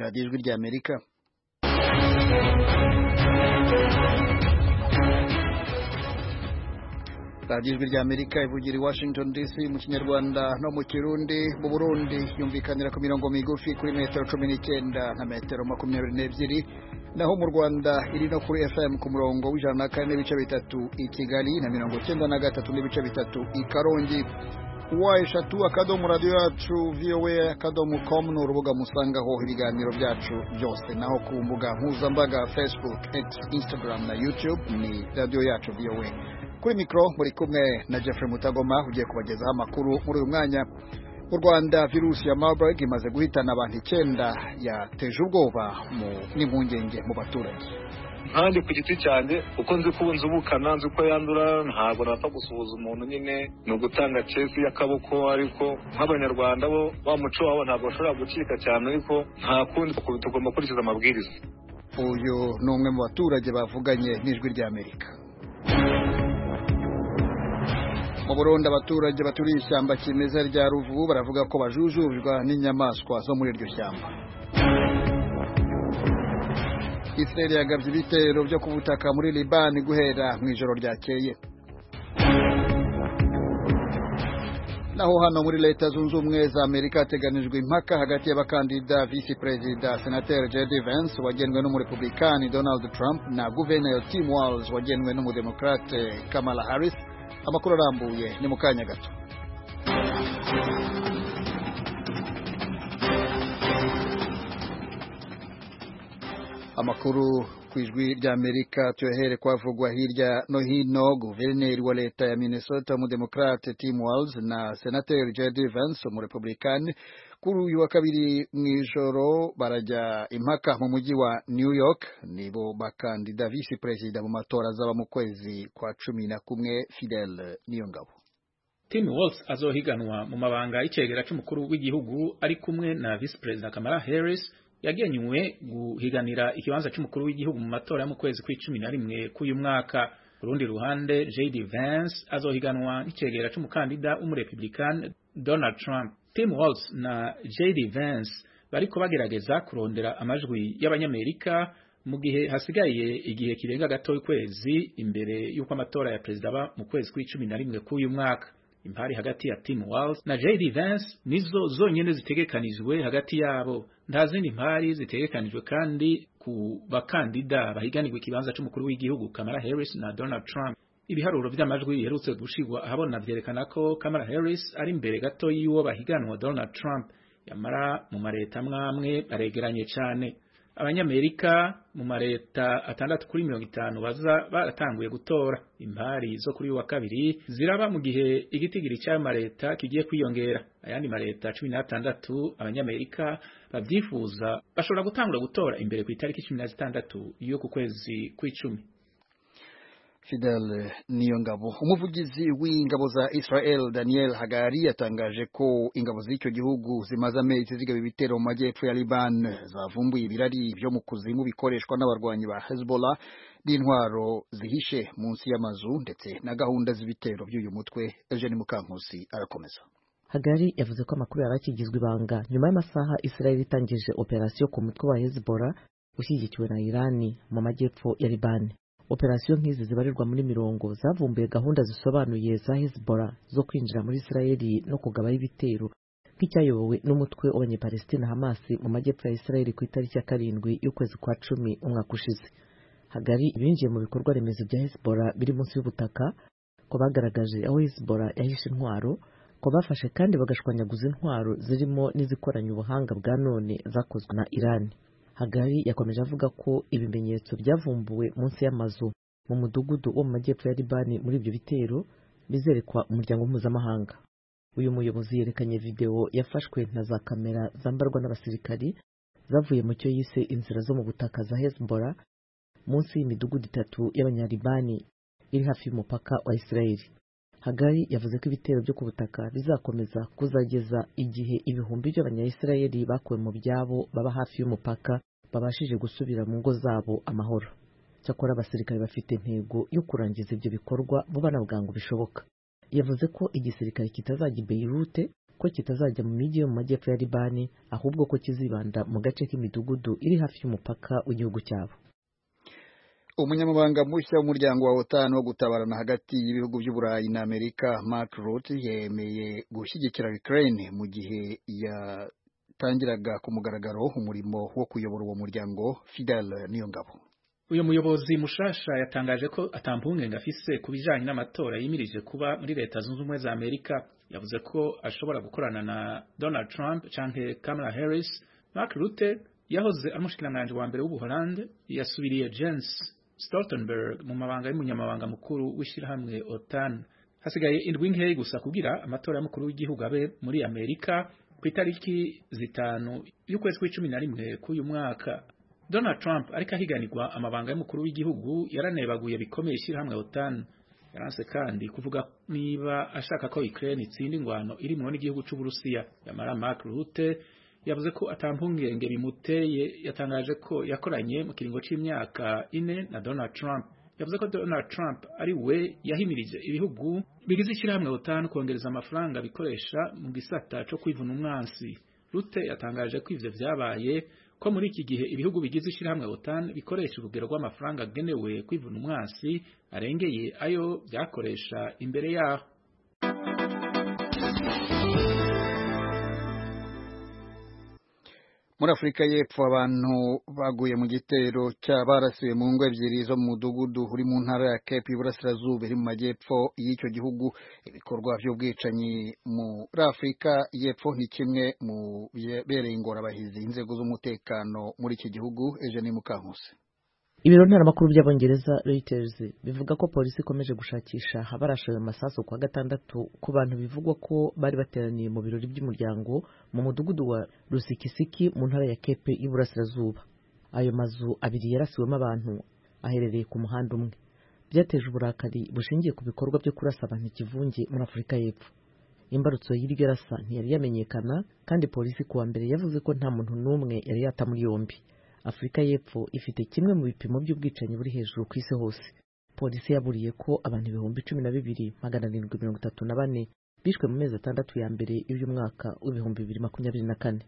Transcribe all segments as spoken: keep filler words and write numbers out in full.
radiyo ijwi ry'Amerika. radiyo ijwi ry'Amerika ivugira i Washington D C mu Kinyarwanda no mu Kirundi. Mu Burundi yumvikanira ku mirongo migufi kuri metero cumi n'icyenda na metero makumyabiri n'ebyiri, naho mu Rwanda iri no kuri F M ku murongo w'ijana na kane n'ibice bitatu i Kigali na mirongo icyenda na gatatu n'ibice bitatu i Karongi. Wa eshatu akadomo radio yacu V O A akadomo com ni urubuga musangaho ibiganiro byacu byose, naho ku mbuga mpuzambaga Facebook, X, Instagram na YouTube ni radio yacu V O A. Kuri mikro muri kumwe na Jeffrey Mutagoma ugiye kubagezaho amakuru muri uyu mwanya. Mu Rwanda virusi ya Marburg imaze guhitana abantu icyenda yateje ubwoba mu n'impungenge mu baturage. Kandi ku giti cyanjye uko nzi kubunza ubukana nzi ko yandura, ntabwo napfa gusuhuza umuntu, nyine ni ugutanga cesi y'akaboko, ariko nk'abanyarwanda bo wa muco wabo ntabwo bashobora gucika cyane, ariko nta kundi tugomba gukurikiza amabwiriza. Uyu ni umwe mu baturage bavuganye n'ijwi ry'Amerika. Mu Burundi abaturage baturiye ishyamba kimeza rya Ruvubu baravuga ko bajujubwa n'inyamaswa zo muri iryo shyamba. Israel yagabye ibitero byo ku butaka muri Liban guhera mu ijoro ryakeye. Naho hano muri Leta Zunze Ubumwe za Amerika hateganijwe impaka hagati y'abakandida Vice President Senator J D Vance wagenwe n'umurepublikani Donald Trump na Governor Tim Walz wagenwe n'umudemokrate Kamala Harris. Amakuru arambuye ni mu kanya gato. Amakuru ku ijwi ry'Amerika tuyahere kwavugwa hirya no hino. Guverineri wa leta ya Minnesota umudemokrate Tim Walz na Senator J D Vance umurepublikani kuri uyu wa kabiri mw'ijoro barajya impaka mu mujyi wa New York. Nibo bakandida Vice President mu matora azaba mu kwezi kwa cumi na kumwe. Fidel Niyongabo. Tim Walz azohiganwa mu mabanga y'icegera c'umukuru w'igihugu ari kumwe na Vice President Kamala Harris yagenywe guhiganira ikibanza c'umukuru w'igihugu mu matora mu kwezi kw'icumi na rimwe k'uyu mwaka. Urundi ruhande J D Vance azohiganwa n'icegera c'umukandida w'umurepublican Donald Trump. Tim Walz na J D Vance bariko bagerageza kurondera amajwi y'abanyamerika mu gihe hasigaye igihe kirenga gato y'ukwezi imbere y'uko amatora ya perezida aba mu kwezi kw'icumi na rimwe k'uyu mwaka. Impari hagati ya Tim Walz na J D Vance nizo zonyene zitegekanijwe hagati yabo, nta zindi mpari zitegekanijwe kandi ku bakandida bahiganirwa ikibanza c'umukuru w'igihugu Kamala Harris na Donald Trump. Ibiharuro vy'amajwi biherutse gushigwa ahabona vyerekana ko Kamala Harris ari imbere gato y'uwo bahiganwa Donald Trump, yamara mu mareta mwamwe baregeranye cane. Abanyamerika mu mareta atandatu kuri mirongo itanu baza baratanguye gutora. Impari zo kuri wa kabiri ziraba mu gihe igitigiri cy'ayo mareta kigiye kwiyongera. Ayandi mareta cumi na tandatu abanyamerika babyifuza bashobora gutangura gutora imbere ku itariki cumi na zitandatu yo ku kwezi kw'icumi. Fidel Niyongabo. Umuvugizi w'ingabo za Israel Daniel Hagari yatangaje ko ingabo z'icyo gihugu zimaze amezi zigaba ibitero mu majyepfo ya Liban zavumbuye ibirari byo mu kuzimu bikoreshwa n'abarwanyi ba Hezbollah n'intwaro zihishe munsi y'amazu ndetse na gahunda z'ibitero by'uyu mutwe. Eugene Mukankusi arakomeza. Hagari yavuze ko amakuru yarakigizwe ibanga nyuma y'amasaha Israel itangije operasiyo ku mutwe wa Hezbollah ushyigikiwe na Irani mu majyepfo ya Liban. Operasiyo nk'izi zibarirwa muri mirongo zavumbuye gahunda zisobanuye za Hezbollah zo kwinjira muri Israeli no kugabaho ibitero nk'icyayobowe n'umutwe w'abanyepalestina Hamas mu majyepfo ya Israeli ku itariki ya karindwi y'ukwezi kwa cumi umwaka ushize. Hagari binjiye mu bikorwa remezo bya Hezbollah biri munsi y'ubutaka, ko bagaragaje aho Hezbollah yahishe intwaro, ko bafashe kandi bagashwanyaguza intwaro zirimo n'izikoranye ubuhanga bwa none zakozwe na Iran. Hagari yakomeje avuga ko ibimenyetso byavumbuwe munsi y'amazu mu mudugudu wo mu majyepfo ya Libani muri ibyo bitero bizerekwa umuryango mpuzamahanga. Uyu muyobozi yerekanye video yafashwe na za kamera zambarwa n'abasirikari zavuye mu cyo yise inzira zo mu butaka za Hezbollah munsi y'imidugudu itatu y'abanyalibani iri hafi y'umupaka wa Israeli. Hagari yavuze ko ibitero byo ku butaka bizakomeza kuzageza igihe ibihumbi by'abanyayisirayeli bakuwe mu byabo baba hafi y'umupaka babashije gusubira mu ngo zabo amahoro. Cyakora abasirikare bafite intego yo kurangiza ibyo bikorwa vuba na bwangu bishoboka. Yavuze ko igisirikare kitazajya i Beirut ko kitazajya mu mijyi yo mu majyepfo ya Libani ahubwo ko kizibanda mu gace k'imidugudu iri hafi y'umupaka w'igihugu cyabo. Umunyamabanga mushya w'umuryango wa OTAN wo gutabarana hagati y'ibihugu by'Uburayi na Amerika Mark Rutte yemeye gushyigikira Ukraine mu gihe yatangiraga ku mugaragaro umurimo wo kuyobora uwo muryango. Fidel Niyongabo. Uyu muyobozi mushasha yatangaje ko atampungenge afise ku bijanye n'amatora yimirije kuba muri leta zunze ubumwe za Amerika. Yavuze ko ashobora gukorana na Donald Trump canke Kamala Harris. Mark Rutte yahoze amushikiranganje wa mbere w'Ubuholande, yasubiriye Jens Stoltenberg mu mabanga y'umunyamabanga mukuru w'ishirahamwe OTAN. Hasigaye indwi nkeyi gusa kugira amatora y'umukuru w'igihugu abe muri Amerika ku itariki zitanu y'ukwezi kw'icumi na rimwe k'uyu mwaka. Donald Trump ariko ahiganirwa amabanga y'umukuru w'igihugu yaranebaguye bikomeye ishirahamwe OTAN. Yaranse kandi kuvuga niba ashaka ko Ukraine itsinda ingwano irimwo n'igihugu c'Uburusiya. Yamara Mark Rutte yavuze ko atampungenge bimuteye. Yatangaje ko yakoranye mu kiringo c'imyaka ine na Donald Trump. Yavuze ko Donald Trump ari we yahimirije ibihugu bigize ishirahamwe OTAN kongereza amafaranga bikoresha mu gisata co kwivuna umwansi. Rutte yatangaje ko ivyo vyabaye ko muri iki gihe ibihugu bigize ishirahamwe OTAN bikoresha urugero rw'amafaranga agenewe kwivuna umwansi arengeye ayo byakoresha imbere yaho. Muri Afrika y'Epfo abantu baguye mu gitero cy'abarasiwe mu ngo ebyiri zo mu mudugudu uri mu ntara ya Cape y'Iburasirazuba iri mu majyepfo y'icyo gihugu. Ibikorwa by'ubwicanyi muri Afrika y'Epfo ni kimwe mu bereye ingorabahizi inzego z'umutekano muri iki gihugu. Eugene Mukankusi. Ibiro ntaramakuru by'Abongereza Reuters bivuga ko polisi ikomeje gushakisha abarashoye amasasu kwa gatandatu ku bantu bivugwa ko bari bateraniye mu birori by'umuryango mu mudugudu wa Rusikisiki mu ntara ya Cape y'Iburasirazuba. Ayo mazu abiri yarasiwemo abantu aherereye ku muhanda umwe. Byateje uburakari bushingiye ku bikorwa byo kurasa abantu ikivunge muri Afrika y'Epfo. Imbarutso y'iryo rasa ntiyari yamenyekana kandi polisi kuwa mbere yavuze ko nta muntu n'umwe yari yata muri yombi. Afrika y'Epfo ifite kimwe mu bipimo by'ubwicanyi buri hejuru ku isi hose. Polisi yaburiye ko abantu ibihumbi cumi na bibiri magana arindwi mirongo itatu na bane bishwe mu mezi atandatu ya mbere y'uyu mwaka w'ibihumbi bibiri makumyabiri na kane.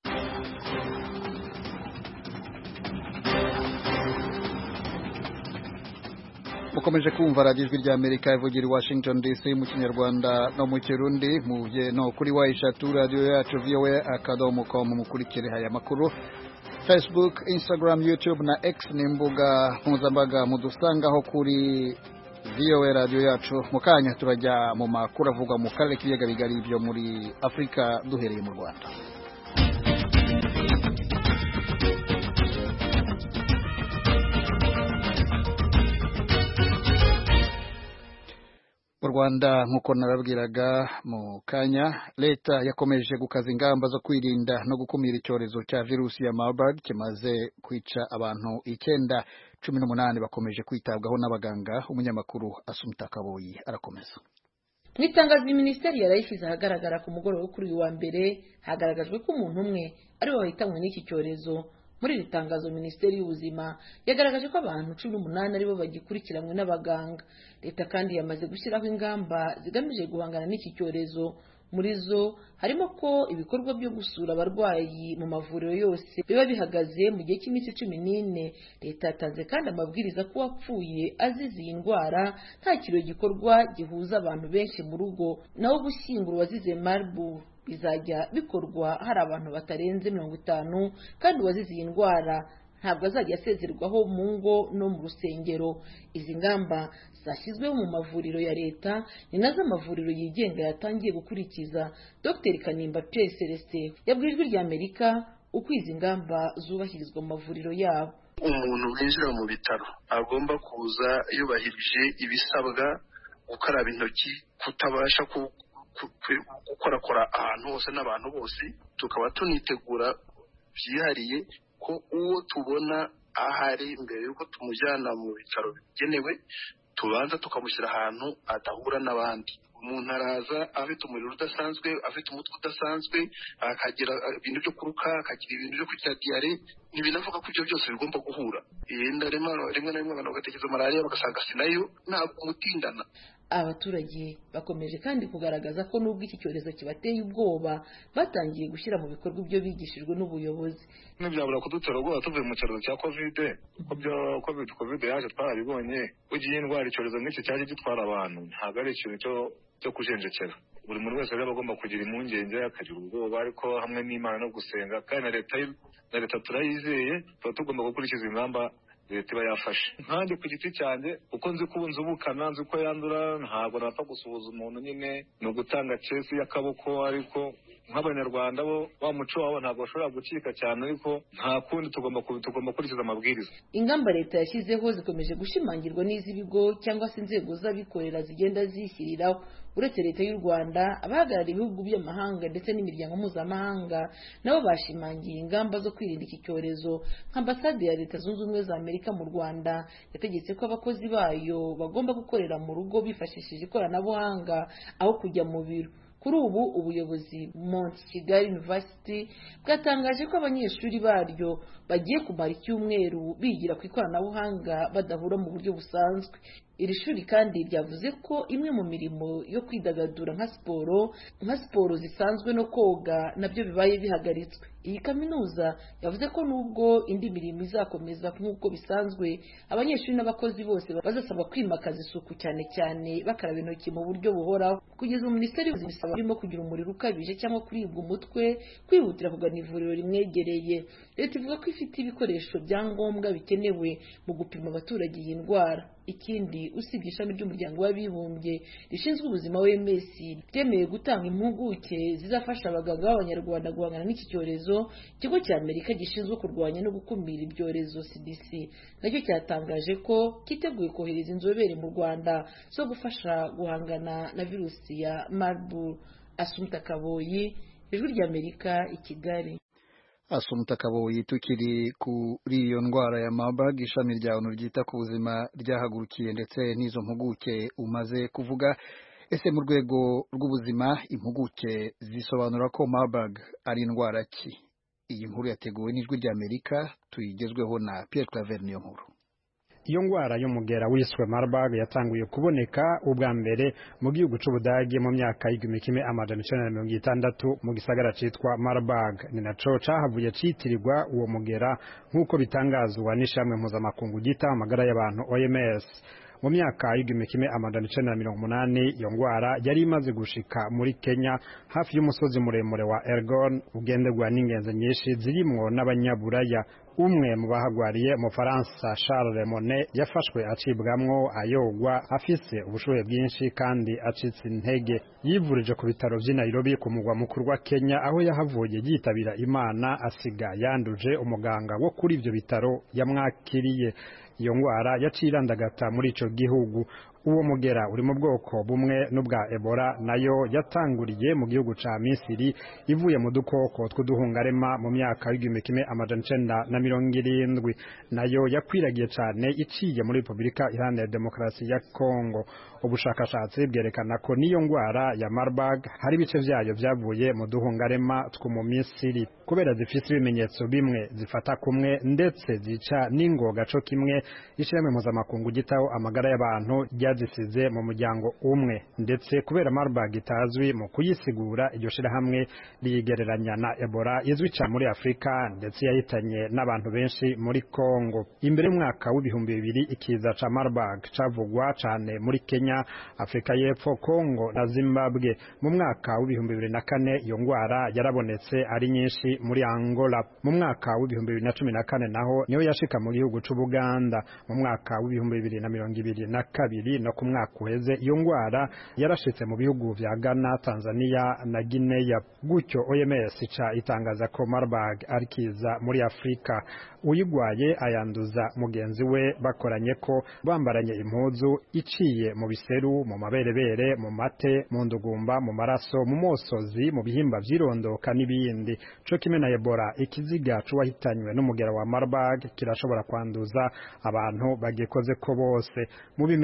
Mukomeje kumva radiyo ijwi ry'Amerika ivugira i Washington D C mu Kinyarwanda no mu Kirundi. Muvye no kuri wa eshatu radiyo yacu V O A akadomo com mukurikire haya makuru. Facebook, Instagram, YouTube na X ni imbuga mpuzambaga mudusangaho kuri V O A radio yacu. Mukanya turajya mu makuru avuga mu karere k'ibiyaga bigari byo muri Afrika duhereye mu Rwanda. Mu Rwanda nkuko narabwiraga mu kanya, leta yakomeje gukaza ingamba zo kwirinda no gukumira icyorezo cya virusi ya Marburg kimaze kwica abantu icyenda. Cumi n'umunani bakomeje kwitabwaho n'abaganga. Umunyamakuru Asumta Kaboyi arakomeza. Mu itangazo minisiteri yarayishyize ahagaragara ku mugoroba wo kuri uyu wa mbere, hagaragajwe ko umuntu umwe ari we wahitanwe n'iki cyorezo. Muri iri tangazo minisiteri y'ubuzima yagaragaje ko abantu cumi n'umunani aribo bagikurikiranwe n'abaganga. Leta kandi yamaze gushyiraho ingamba zigamije guhangana n'iki cyorezo. Muri zo harimo ko ibikorwa byo gusura abarwayi mu mavuriro yose biba bihagaze mu gihe cy'iminsi cumi n'ine. Leta yatanze kandi amabwiriza ko uwapfuye azize iyi ndwara nta kirori gikorwa gihuza abantu benshi mu rugo, naho gushyingura uwazize Marburg bizajya bikorwa hari abantu batarenze mirongo itanu, kandi uwazize iyi ndwara ntabwo azajya asezerwaho mu ngo no mu rusengero. Izi ngamba zashyizweho mu mavuriro ya leta ni nazo amavuriro yigenga yatangiye gukurikiza. Dr Kanimba Pierre Celestin yabwiye ijwi ry'Amerika uko izi ngamba zubahirizwa mu mavuriro yabo. Umuntu winjira mu bitaro agomba kuza yubahirije ibisabwa, gukaraba intoki, kutabasha ku gukorakora ahantu hose n'abantu bose. Tukaba tunitegura byihariye ko uwo tubona ahari mbere yuko tumujyana mu bitaro bigenewe, tubanza tukamushyira ahantu adahura n'abandi. Umuntu araza afite umuriro udasanzwe, afite umutwe udasanzwe, akagira ibintu byo kuruka, akagira ibintu byo kugira diare, ntibinavuga ko ibyo byose bigomba guhura. Yenda rimwe rimwe na rimwe abantu bagatekereza malariya bagasanga sinayo, ntabwo umutindana. abaturage bakomeje kandi kugaragaza ko nubwo iki cyorezo kibateye ubwoba batangiye gushyira mu bikorwa ibyo bigishijwe n'ubuyobozi. Ntibyabura kudutera ubwoba tuvuye mu cyorezo cya kovide ko byo covid covid yaje twarabibonye ugiye indwara icyorezo nk'iki cyaje gitwara abantu ntabwo ari ikintu cyo cyo kujenjekera. Buri muntu wese rero agomba kugira impungenge akagira ubwoba, ariko hamwe n'Imana no gusenga kandi na leta na leta turayizeye, tuba tugomba gukurikiza ingamba leta iba yafashe. Nkanjye ku giti cyanjye uko nzi ko nzubukana nzi ko yandura ntabwo napfa gusuhuza umuntu, nyine ni ugutanga cesi y'akaboko, ariko nk'abanyarwanda bo wa muco wabo ntabwo bashobora gucika cyane, ariko nta kundi tugomba tugomba gukurikiza amabwiriza. Ingamba leta yashyizeho zikomeje gushimangirwa n'iz'ibigo cyangwa se inzego z'abikorera zigenda zishyiriraho. Uretse leta y'u Rwanda, abahagarariye ibihugu by'amahanga ndetse n'imiryango mpuzamahanga nabo bashimangiye ingamba zo kwirinda iki cyorezo. Ambasade ya Leta Zunze Ubumwe za Amerika mu Rwanda yategetse ko abakozi bayo bagomba gukorera mu rugo bifashishije ikoranabuhanga aho kujya mu biro. Kuri ubu ubuyobozi Mount Kigali University bwatangaje ko abanyeshuri baryo bagiye kumara icyumweru bigira ku ikoranabuhanga badahura mu buryo busanzwe. Iri shuri kandi ryavuze ko imwe mu mirimo yo kwidagadura nka siporo nka siporo zisanzwe no koga nabyo bibaye bihagaritswe. Iyi kaminuza yavuze ko nubwo indi mirimo izakomeza nk'uko bisanzwe, abanyeshuri n'abakozi bose bazasabwa kwimakaza isuku, cyane cyane bakaraba intoki mu buryo buhoraho. Kugeza ubu Minisiteri y'Ubuzima isaba barimo kugira umuriro ukabije cyangwa kuribwa umutwe kwihutira kugana ivuriro rimwegereye. Leta ivuga ko ifite ibikoresho bya ngombwa bikenewe mu gupima abaturage iyi ndwara. Ikindi, usibye ishami ry'umuryango w'abibumbye rishinzwe ubuzima W M S ryemeye gutanga impuguke zizafasha abaganga b'abanyarwanda guhangana n'iki cyorezo, ikigo cya Amerika gishinzwe kurwanya no gukumira ibyorezo C D C nacyo cyatangaje ko kiteguye kohereza inzobere mu Rwanda zo gufasha guhangana na virusi ya Marburg. Asumta Kaboyi, Ijwi ry'Amerika, i Kigali. Asumta Kaboyi, tukiri kuri iyo ndwara ya Marburg, ishami rya ONU ryita ku buzima ryahagurukiye ndetse n'izo mpuguke umaze kuvuga. Ese mu rwego rw'ubuzima impuguke zisobanura ko Marburg ari indwara ki? Iyi nkuru yateguwe n'Ijwi ry'Amerika, tuyigezweho na Pierre Claver Niyonkuru. Iyo ngwara y'umugera wiswe Marburg yatanguye kuboneka ubwa mbere mu gihugu c'Ubudage mu myaka y'igihumbi kimwe amajana icenda na mirongo itandatu mu gisagara citwa Marburg. Ni naco cahavuye citirirwa uwo mugera nk'uko bitangazwa n'ishamwe mpuzamakungu ryita amagara y'abantu O M S. Mu myaka y'igihumbi kimwe amajana icenda na mirongo umunani iyo ngwara yari imaze gushika muri Kenya hafi y'umusozi muremure wa Elgon ugenderwa n'ingenzi nyinshi zirimwo n'abanyaburaya. Umwe mu bahagwariye mu Faransa Charles Monet yafashwe acibwamwo ayogwa afise ubushuhe bwinshi kandi acitse intege. Yivurije ku bitaro by'i Nairobi ku mugwa mukuru wa Kenya, aho yahavuye yitabira Imana asiga yanduje umuganga wo kuri ivyo bitaro yamwakiriye. Iyo ngwara yacirandagata muri ico gihugu. Uwo mugera uri mu bwoko bumwe n'ubwa Ebola, nayo yatanguriye mu gihugu ca Misiri ivuye mu dukoko tw'uduhungarema mu myaka y'igihumbi kimwe amajana icenda na mirongo irindwi. Nayo yakwiragiye cane iciye muri Republika Iharanira Demokarasi ya Kongo. Ubushakashatsi bwerekana ko niyo ngwara ya Marburg hari ibice vyayo vyavuye mu duhungarema two mu Misiri. Kubera zifise ibimenyetso bimwe zifata kumwe ndetse zica n'ingoga co kimwe, ishirahamwe mpuzamakungu gitaho amagara y'abantu zisize mu muryango umwe, ndetse kubera Marburg itazwi mu kuyisigura, iryo shirahamwe riyigereranya na Ebola izwi cyane muri Afrika ndetse yahitanye n'abantu benshi muri Kongo. Imbere y'umwaka w'ibihumbi bibiri ikiza ca Marburg cavugwa cane muri Kenya, Afrika y'Epfo, Kongo na Zimbabwe. Mu mwaka w'ibihumbi bibiri na kane iyo ngwara yarabonetse ari nyinshi muri Angola. Mu mwaka w'ibihumbi bibiri na cumi na kane naho niyo yashika mu gihugu c'Ubuganda. Mu mwaka w'ibihumbi bibiri na mirongo ibiri na kabiri no ku mwaka uheze iyo ngwara yarashitse mu bihugu vya Ghana, Tanzania na Guinea. Gutyo O M S ica itangaza ko Marburg ari kiza muri Afrika. Uyigwaye ayanduza mugenzi we bakoranye ko bambaranye impuzu, iciye mu biseru, mu maberebere, mu mate, mu ndugumba, mu maraso, mu mosozi, mu bihimba vyirondoka n'ibindi. Co kimwe na Ebola, ikiziga c'uwahitanywe n'umugera wa Marburg kirashobora kwanduza abantu bagikoze ko bose. Mu bimenyetso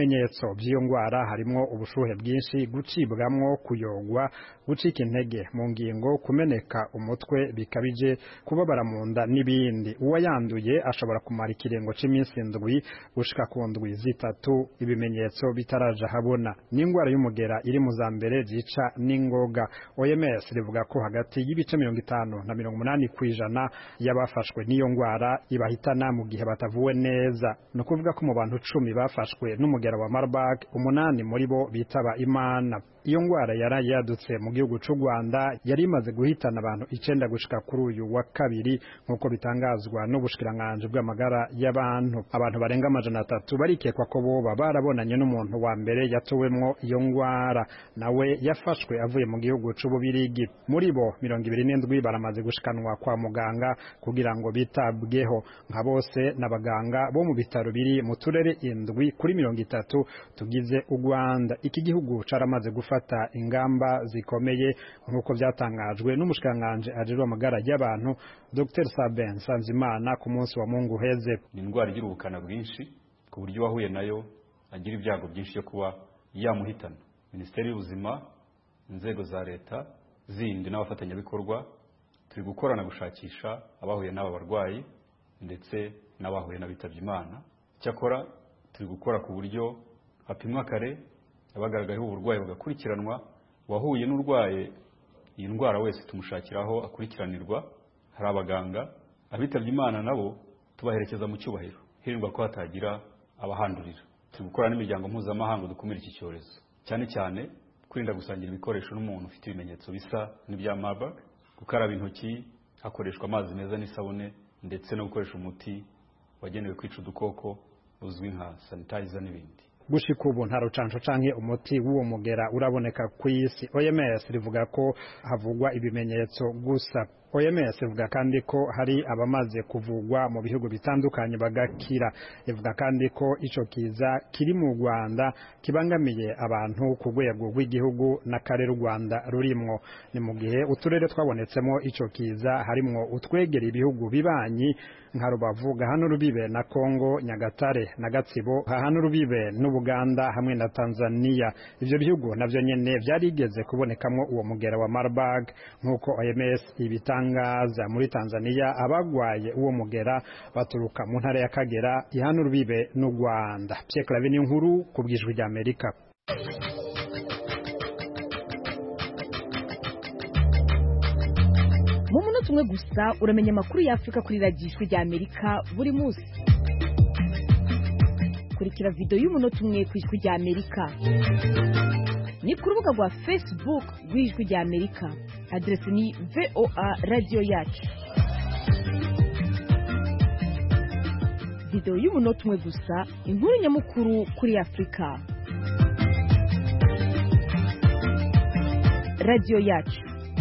bimenyetso by'iyo ndwara harimo ubushuhe bwinshi, gucibwamwo, kuyogwa, gucika intege mu ngingo, kumeneka umutwe bikabije, kubabara mu nda n'ibindi. Uwayanduye ashobora kumara ikirengo c'iminsi indwi gushika ku ndwi zitatu ibimenyetso bitaraja habona. Ni indwara y'umugera iri mu za mbere zica n'ingoga. O M S rivuga ko hagati y'ibice mirongo itanu na mirongo umunani kw'ijana y'abafashwe n'iyo ndwara ibahitana mu gihe batavuwe neza. No kuvuga ko mu bantu cumi bafashwe n'umugera wa Marburg, umunani muri bo bitaba Imana. Iyo ndwara yaraye yadutse mu gihugu c'u Rwanda, yari imaze guhitana abantu icenda gushika kuri uyu wa kabiri nk'uko bitangazwa n'ubushikiranganji bw'amagara y'abantu. Abantu barenga amajana atatu barikekwa ko boba barabonanye n'umuntu wa mbere yatowemwo iyo ndwara, nawe yafashwe avuye mu gihugu c'Ububirigi. Muri bo mirongo ibiri n'indwi baramaze gushikanwa kwa muganga kugira ngo bitabweho. Nka bose n'abaganga bo mu bitaro biri mu turere indwi kuri mirongo itatu tugize u Rwanda. Iki gihugu caramaze gufata ingamba zikomeye nk'uko byatangajwe n'umushikiranganji ajejwe amagara y'abantu Dr Sabin Nsanzimana ku munsi wa Mungu heze. Ni indwara igira ubukana bwinshi ku buryo wahuye nayo agira ibyago byinshi byo kuba yamuhitana. Minisiteri y'Ubuzima, inzego za leta zindi n'abafatanyabikorwa turi gukorana gushakisha abahuye n'aba barwayi ndetse n'abahuye n'abitabye Imana. Cyakora turi gukora ku buryo hapimwa kare abagaragayeho uburwayi bagakurikiranwa, wahuye n'urwaye iyi ndwara wese tumushakiraho akurikiranirwa. Hari abaganga abitabye Imana nabo tubaherekeza mu cyubahiro hirindwa ko hatagira abahandurira. Turi gukora n'imiryango mpuzamahanga dukumira iki cyorezo, cyane cyane kwirinda gusangira ibikoresho n'umuntu ufite ibimenyetso bisa n'ibya Marburg, gukaraba intoki hakoreshwa amazi meza n'isabune, ndetse no gukoresha umuti wagenewe kwica udukoko uzwi nka sanitizer n'ibindi. Gushika ubu nta rucanco canke umuti w'uwo mugera uraboneka ku isi. O M S rivuga ko havugwa ibimenyetso gusa. O M S ivuga kandi ko hari abamaze kuvugwa mu bihugu bitandukanye bagakira. Ivuga kandi ko ico kiza kiri mu Rwanda kibangamiye abantu ku rwego rw'igihugu n'akarere u Rwanda rurimwo. Ni mu gihe uturere twabonetsemo ico kiza harimwo utwegera ibihugu bibanyi nka Rubavu, hano rubibe na Kongo, Nyagatare na Gatsibo, hano rubibe n'Ubuganda hamwe na Tanzania. Ivyo bihugu navyo nyene vyarigeze kubonekamo uwo mugera wa Marburg nk'uko O M S ibitanga ngaza. Muri Tanzania abagwaye uwo mugera baturuka mu ntara ya Kagera, ihana rubibe n'u Rwanda. Pierre Claver Ninkuru ku bw'ijwi rya Amerika. Mu munota umwe gusa uramenya amakuru y'Afrika kuri radiyo ijwi rya Amerika buri munsi. Kurikira video y'umunota umwe ku ijwi rya Amerika ni ku rubuga rwa Facebook rw'ijwi rya Amerika. Adresi ni V O A Radio Yacu. Video y'umunota umwe gusa, inkuru nyamukuru kuri Afrika. Radio Yacu.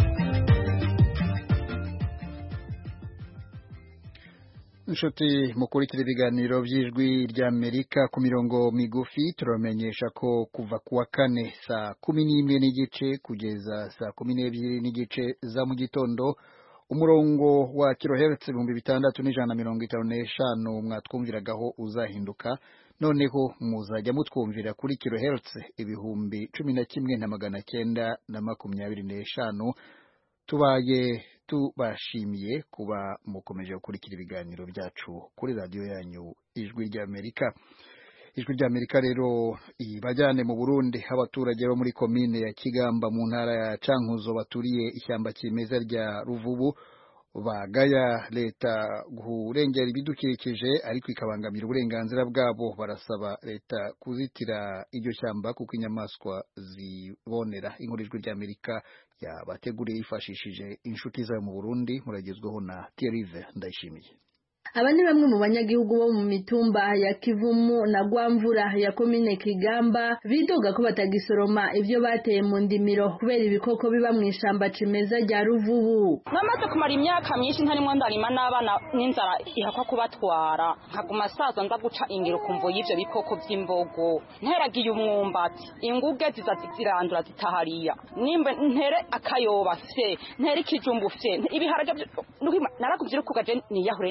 Nshuti mukurikira ibiganiro by'ijwi rya Amerika ku mirongo migufi, turamenyesha ko kuva kuwa kane saa kumi n'imwe n'igice kugeza saa kumi n'ebyiri n'igice za mu gitondo umurongo wa kilohertz ibihumbi bitandatu n'ijana na mirongo itanu n'eshanu mwatwumviragaho uzahinduka. Noneho muzajya mutwumvira kuri kilohertz ibihumbi cumi na kimwe na magana cyenda na makumyabiri n'eshanu. Tubaye tubashimiye kuba mukomeje gukurikira ibiganiro byacu kuri radio yanyu ijwi rya Amerika. Ijwi rya Amerika rero ibajyane mu Burundi, abaturage bo muri komine ya Kigamba mu ntara ya Cankuzo baturiye ishyamba kimeza rya Ruvubu bagaya leta kurengera ibidukikije ariko ikabangamira uburenganzira bwabo. Barasaba leta kuzitira iryo shyamba kuko inyamaswa zibonera. Inkuru ijwi rya Amerika yabateguriye yifashishije inshuti zayo mu Burundi, muragezweho na Thierry Ndayishimiye. Aba ni bamwe mu banyagihugu bo mu mitumba ya Kivumu na Gwamvura ya komine Kigamba bidoga ko batagisoroma ivyo bateye mu ndimiro kubera ibikoko biba mu ishamba cimeza rya Ruvubu. Namaze kumara imyaka myinshi ntarimo ndarima n'abana n'inzara ihakwa kubatwara, nkaguma saza nza guca ingiro kumvo y'ivyo bikoko vy'imbogo. Nteragiye umwumbati, inguge ziza zirandura zitahariya, nimbe ntere akayoba fye, ntere ikijumbu fye, ibiharage narakuvyirukugaje niyahure neza.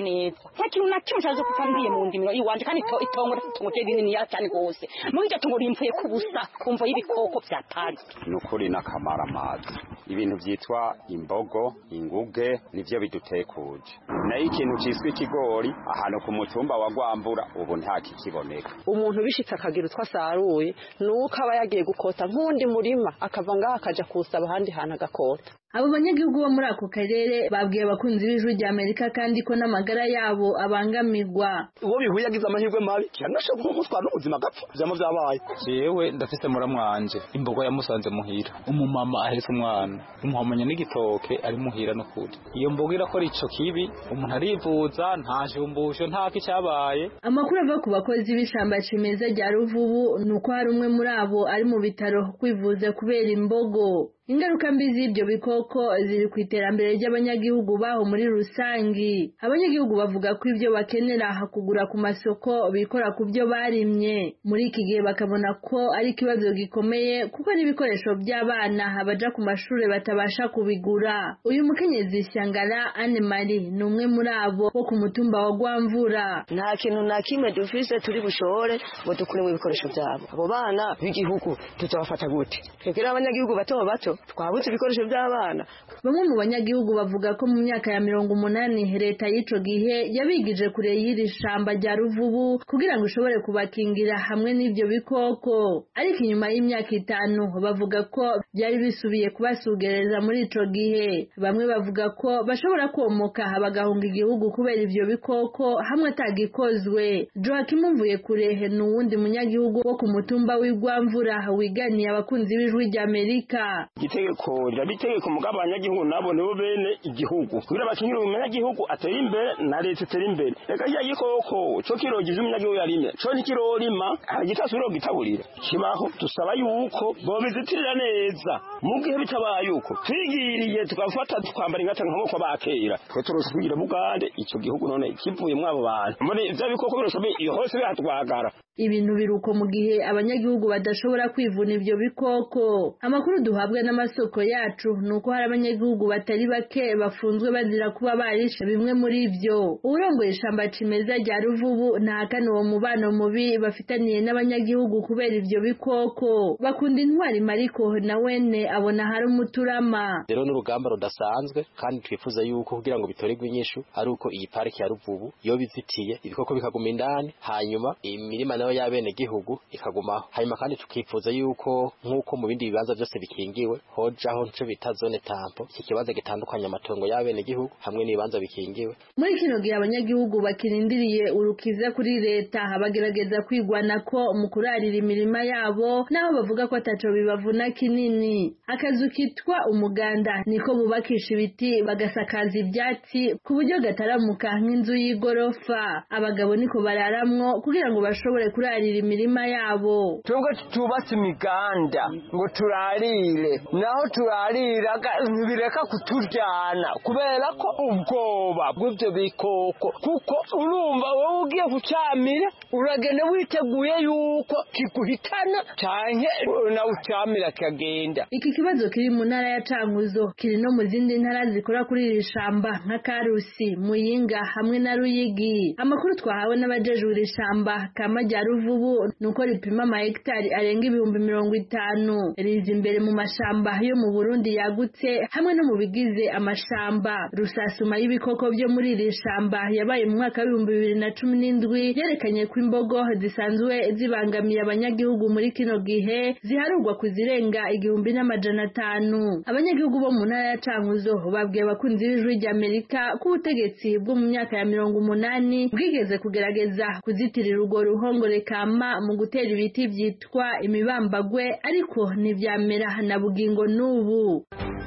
nta kintu na kimwe cyaje kuva mbiye mu ndimiro iwanje kandi to itongo itongo rinini cyane gose muri iryo tungo rimvuye ku busa kumva y'ibikoko bya parike nukuri nakamara amazi ibintu byitwa imbogo inguge nivyo bidutekuje nayo ikintu ciswe ikigori ahantu ku mutumba wa Gwambura ubu nta kikiboneka umuntu bishitse akagira utwasaruye nuko aba yagiye gukota nk'undi murima akava ngaho akaja kusaba ahandi hantu agakota. Abo banyagihugu bo muri ako karere babwiye abakunzi b'ijwi rya Amerika kandi ko n'amagara yabo abangamirwa. Uwo bihuye agize amahirwe mabi cyanashe kumutwara n'ubuzima gapfa byamo byabaye. Jewe ndafise muramwanje imbogo yamusanze muhira umumama ahetse umwana umuhamanya n'igitoke ari muhira no kuri iyo mbogo irakora ico kibi umuntu arivuza nta jumbusho nta kicyabaye. Amakuru ava ku bakozi b'ishamba cimeza rya Ruvubu nuko hari umwe muri abo ari mu bitaro kwivuza kubera imbogo. Ingaruka mbi z'ibyo bikoko ziri ku iterambere ry'abanyagihugu baho muri rusangi. Abanyagihugu bavuga ko ibyo bakenera kugura ku masoko bikora ku byo barimye. Muri iki gihe bakabona ko ari ikibazo gikomeye kuko n'ibikoresho by'abana baja ku mashuri batabasha kubigura. Uyu mukenyezi Shyangara Anne Marie ni umwe muri abo bo ku mutumba wa Gwamvura. Nta kintu na kimwe dufise turi bushore ngo dukure mu bikoresho byabo. Abo bana b'igihugu tutabafata gute? Twebwe abanyagihugu bato bato twabuze ibikoresho by'abana. Bamwe mu banyagihugu bavuga ko mu myaka ya mirongo umunani leta y'ico gihe yabigije kure y'iri shamba rya Ruvubu kugira ngo ishobore kubakingira hamwe n'ivyo bikoko, ariko inyuma y'imyaka itanu bavuga ko byari bisubiye kubasugereza muri ico gihe. Bamwe bavuga ko bashobora komoka bagahunga igihugu kubera ivyo bikoko hamwe atagikozwe. Joachim Mvuyekure ni uwundi munyagihugu wo ku mutumba w'Igwamvura wiganiye abakunzi b'ijwi rya Amerika. Itegeko ryabitegeko mugabo abanyagihugu nabo nibo bene igihugu kugira bakinyira umunyagihugu ateye imbere na leta itera imbere. Reka ya gikoko cyo kirogize umunyagihugu yarime cyo nikirorima hagitasubira gitaburira kibaho tusaba yuko bobizitirira neza mu gihe bitabaye yuko twigiriye tukafata twambara ingata nk'uko bakera twe turose kugira Bugande ico gihugu none kivuye mu abo bantu muri ivyo bikoko birosho iyo hose bihatwagara. Ibintu biruko mu gihe abanyagihugu badashobora kwivuna ivyo bikoko. Amakuru duhabwa n'amasoko yacu nuko hari abanyagihugu batari bake bafunzwe bazira kuba barisha bimwe muri ivyo. Urongoye ishamba cimeza rya Ruvubu ntahakana uwo mubano mubi bafitaniye n'abanyagihugu kubera ivyo bikoko. Bakunda intwari Mariko na wene abona hari umuturama. Rero n'urugamba rudasanzwe kandi twifuza yuko kugira ngo bitoregwe inyishu ari uko iyi pariki ya Ruvubu yo bizitiye ibikoko bikaguma indani hanyuma imirima nayo yabene gihugu ikagumaho. Hanyuma kandi tukifuza yuko nkuko mu bindi bibanza byose bikingiwe hojaho nco bita zone tampo iki kibanza gitandukanya amatongo y'abene gihugu hamwe n'ibanza bikingiwe. Muri kino gihe abanyagihugu bakirindiriye urukiza kuri leta bagerageza kwigwana ko mu kurarira imirima yabo naho bavuga ko ataco bibavuna kinini. Akazu kitwa umuganda niko bubakisha ibiti bagasakaza ibyatsi ku buryo gataramuka nk'inzu y'igorofa. Abagabo niko bararamwo kugira ngo bashobore kurarira imirima yabo. Tungo tubatse imiganda ngo turarire naho turarira bireka kuturyana kubera ko ubwoba bw'ibyo bikoko kuko urumva wowe ugiye gucamira uragenda witeguye yuko kiguhitana canke na ucamira kagenda. Iki kibazo kiri mu ntara ya Cankuzo kiri no mu zindi ntara zikora kuri iri shamba nka Karusi, Muyinga hamwe na Ruyigi. Amakuru twahawe n'abajejwe ishamba kama rya Ruvubu nuko ripima ama hectare arenga ibihumbi mirongo itanu. Rizi imbere mu mashamba yo mu Burundi yagutse hamwe no mu bigize amashamba. Rusasuma y'ibikoko byo muri iri shamba yabaye mu mwaka w'ibihumbi bibiri na cumi n'indwi yerekanye ko imbogo zisanzwe zibangamiye abanyagihugu muri kino gihe ziharurwa kuzirenga igihumbi n'amajana atanu. Abanyagihugu bo mu ntara ya Cankuzo babwiye abakunzi b'ijwi rya Amerika ko ubutegetsi bwo mu myaka ya mirongo umunani bwigeze kugerageza kuzitirira urwo ruhongore kama mu gutera ibiti byitwa imibambagwe ariko ntivyamera na bugingo n'ubu.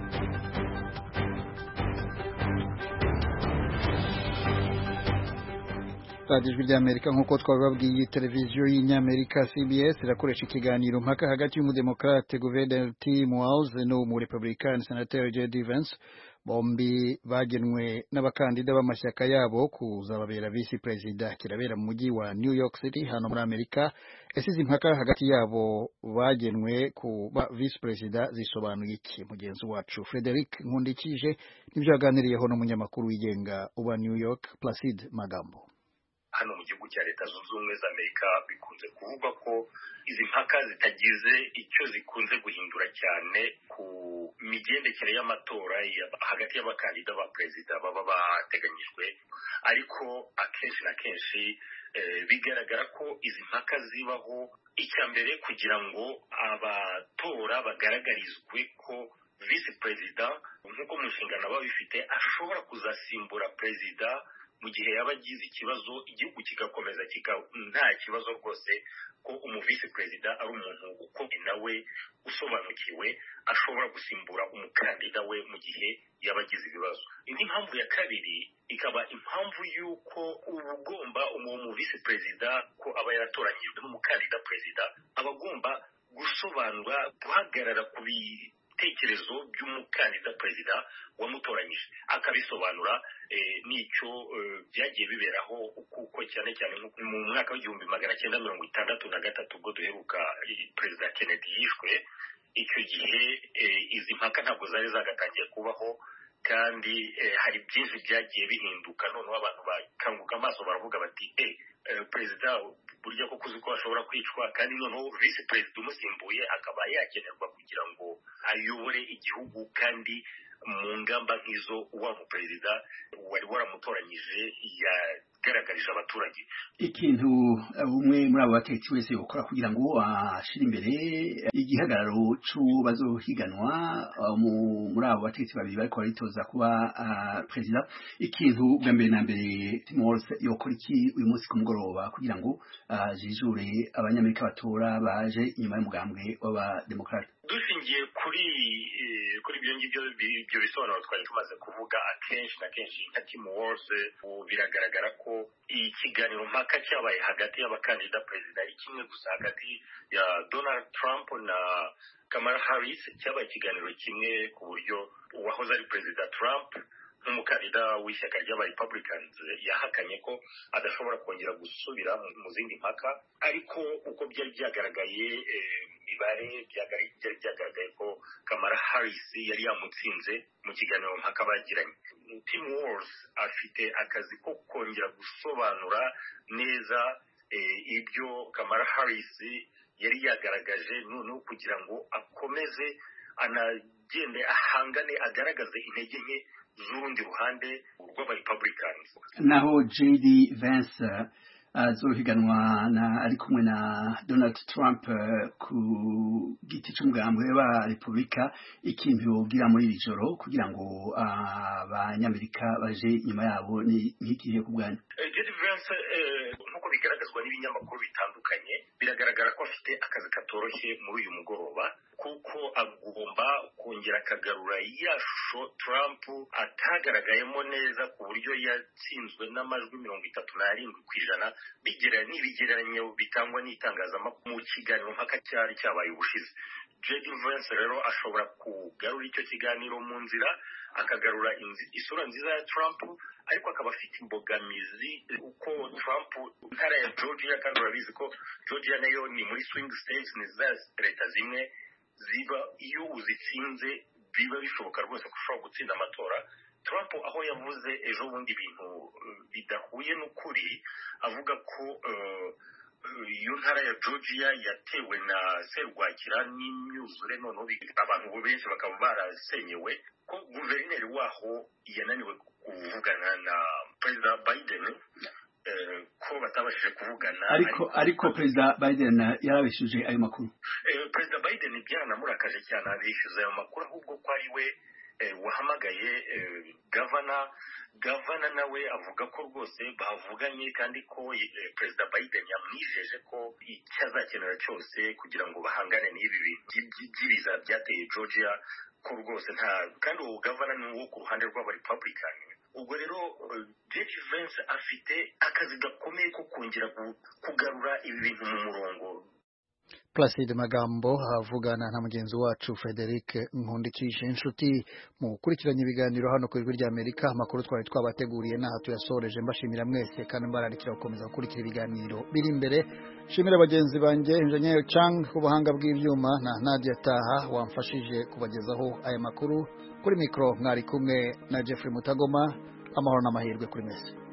Radio Ijwi rya Amerika nkuko twababwiye televiziyo y'Inyamerika C B S irakoresha ikiganiro mpaka hagati y'umudemokrate Guverineri Tim Walz no mu Republican Senator J D Vance bombi bagenwe n'abakandida b'amashyaka yabo kuzababera visi perezida. Kirabera mu mujyi wa New York City hano muri Amerika. Esize impaka hagati yabo bagenwe kuba visi perezida zisobanuye iki? Mugenzi wacu Frederic Nkundikije nibyo yaganiriyeho n'umunyamakuru wigenga uba New York Placide Magambo. Hano mu gihugu cya Leta Zunze Ubumwe za Amerika bikunze kuvuga ko izi mpaka zitagize icyo zikunze guhindura cyane ku migendekere y'amatora hagati y'abakandida ba perezida baba bateganyijwe, ariko akenshi na kenshi eh, bigaragara ko izi mpaka zibaho icya mbere kugira ngo abatora bagaragarizwe ko visi perezida nk'uko mu nshingano aba bifite ashobora kuzasimbura perezida mu gihe yaba agize ikibazo igihugu kigakomeza kika nta kibazo rwose, ko umuvisi perezida ari umuntu ukomeye nawe usobanukiwe ashobora gusimbura umukandida we mu gihe yaba agize ibibazo. Indi mpamvu ya kabiri ikaba impamvu y'uko ubugomba uwo muvisi perezida ko aba yaratoranyijwe n'umukandida perezida aba agomba gusobanura guhagarara ku ibitekerezo by'umukandida perezida wamutoranyije, akabisobanura n'icyo byagiye biberaho kuko cyane cyane mu mwaka w'igihumbi magana cyenda mirongo itandatu na gatatu ubwo duheruka perezida Kennedy yishwe. Icyo gihe izi mpaka ntabwo zari zagatangiye kubaho, kandi hari byinshi byagiye bihinduka. Noneho abantu bakanguka amaso baravuga bati eh perezida burya ko kuzi ko ashobora kwicwa, kandi noneho visi perezida umusimbuye akaba yakenerwa kugira ngo ayobore igihugu, kandi mu ngamba nk'izo uwa mu perezida wari waramutoranyije yagaragarije abaturage. Ikintu umwe muri abo bategetsi wese ukora kugira ngo ashire imbere igihagararo cy'uwo bazohiganwa muri abo bategetsi babiri bariko baritoza kuba perezida, ikintu bwa mbere na mbere Tim Walz yokora iki uyu munsi ku mugoroba kugira ngo jijure abanyamerika batora baje inyuma y'umugambwe w'abademokrate? Dushingiye kuri kuri ibyo ngibyo ibyo bisobanuro twari tumaze kuvuga, akenshi na kenshi nka Tim Walz biragaragara ko ikiganiro mpaka cyabaye hagati y'abakandida perezida ari kimwe gusa, hagati ya Donald Trump na Kamala Harris cyabaye ikiganiro kimwe, ku buryo uwahoze ari perezida Trump nk'umukandida w'ishyaka ry'aba Republicans yahakanye ko adashobora kongera gusubira mu zindi mpaka, ariko uko byari byagaragaye imibare byari byagaragaye ko Kamala Harris yari yamutsinze mu kiganiro mpaka bagiranye. Tim Walz afite akazi ko kongera gusobanura neza ibyo Kamala Harris yari yagaragaje, noneho kugira ngo akomeze anagende ahangane agaragaze intege nke z'urundi ruhande rw'aba Republicans. Naho J D Vance azohiganwa na ari kumwe na Donald Trump ku giti cy'umugambwe wa Republika, ikintu yogira muri iri joro kugira ngo abanyamerika baje nyuma yabo ni nk'ikihe ku bwanyu? J D Vance nk'uko bigaragazwa n'ibinyamakuru bitandukanye, biragaragara ko afite akazi katoroshye muri uyu mugoroba, kuko agomba kongera akagarura ya shusho Trump atagaragayemo neza, ku buryo yatsinzwe n'amajwi mirongo itatu n'arindwi ku ijana bigera n'ibigereranyo bitangwa n'itangazamakuru mu kiganiro mpaka cyari cyabaye ubushize. J D Vance rero ashobora kugarura icyo kiganiro mu nzira, akagarura isura nziza ya Trump, ariko akaba afite imbogamizi uko Trump ntara ya Georgia, kandi urabizi ko Georgia nayo ni muri swing states, ni za leta zimwe ziba iyo uzitsinze biba bishoboka rwose ko ushobora gutsinda amatora. Trump aho yavuze ejo bundi ibintu bidahuye n'ukuri, avuga ko iyo ntara ya Georgia yatewe na serwakira n'imyuzure, noneho abantu benshi bakaba barasenyewe, ko guverineri waho yananiwe kuvugana na perezida Biden, ko batabashije kuvugana. Ariko ariko perezida Biden yarabishuje ayo makuru. Perezida Biden byaranamurakaje cyane abishyuza ayo makuru, ahubwo ko ari we wahamagaye gavana gavana nawe avuga ko rwose bavuganye, kandi ko perezida Biden yamwijeje ko icyo azakenera cyose kugira ngo bahangane n'ibi by'ibiza byateye Georgia, ko rwose nta, kandi uwo gavana ni uwo ku ruhande rw'aba Republican. Ubwo rero J D Vance afite akazi gakomeye ko kongera kugarura ibi bintu mu murongo. Placide Magambo avugana na mugenzi wacu Frederic Nkundikije. Inshuti mu gukurikiranya ibiganiro hano ku Ijwi ry'Amerika, amakuru twari twabateguriye n'aha tuyasoreje. Mbashimira mwese kandi mbararikira gukomeza gukurikira ibiganiro biri imbere. Shimira bagenzi banjye Engineer Chang ubuhanga bw'ivyuma na Nadia Taha wamfashije kubagezaho aya makuru. Kuri mikro mwari kumwe na Jeffrey Mutagoma. Amahoro n'amahirwe kuri mwese.